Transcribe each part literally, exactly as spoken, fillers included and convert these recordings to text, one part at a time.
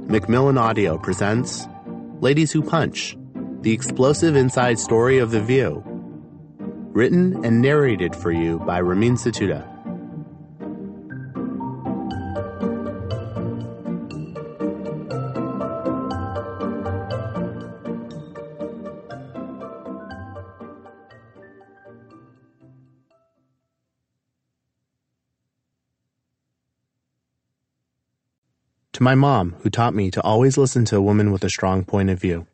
Macmillan Audio presents Ladies Who Punch, the explosive inside story of The View. Written and narrated for you by Ramin Satuda. To my mom, who taught me to always listen to a woman with a strong point of view.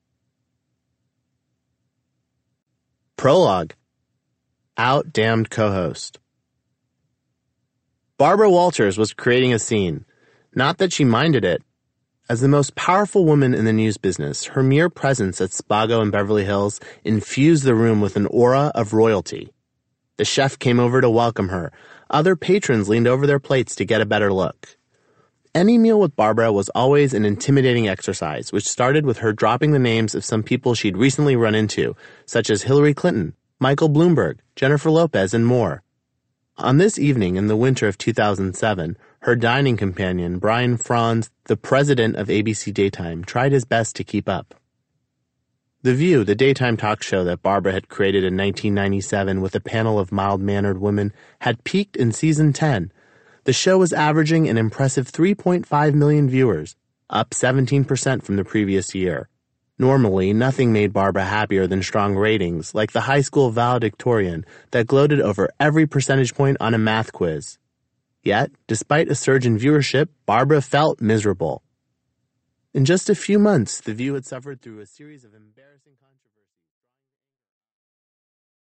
Prologue. Out damned co-host. Barbara Walters was creating a scene. Not that she minded it. As the most powerful woman in the news business, her mere presence at Spago in Beverly Hills infused the room with an aura of royalty. The chef came over to welcome her. Other patrons leaned over their plates to get a better look. Any meal with Barbara was always an intimidating exercise, which started with her dropping the names of some people she'd recently run into, such as Hillary Clinton, Michael Bloomberg, Jennifer Lopez, and more. On this evening in the winter of two thousand seven, her dining companion, Brian Franz, the president of A B C Daytime, tried his best to keep up. The View, the daytime talk show that Barbara had created in nineteen ninety-seven with a panel of mild-mannered women, had peaked in season ten. The show was averaging an impressive three point five million viewers, up seventeen percent from the previous year. Normally, nothing made Barbara happier than strong ratings, like the high school valedictorian that gloated over every percentage point on a math quiz. Yet, despite a surge in viewership, Barbara felt miserable. In just a few months, The View had suffered through a series of embarrassing contradictions.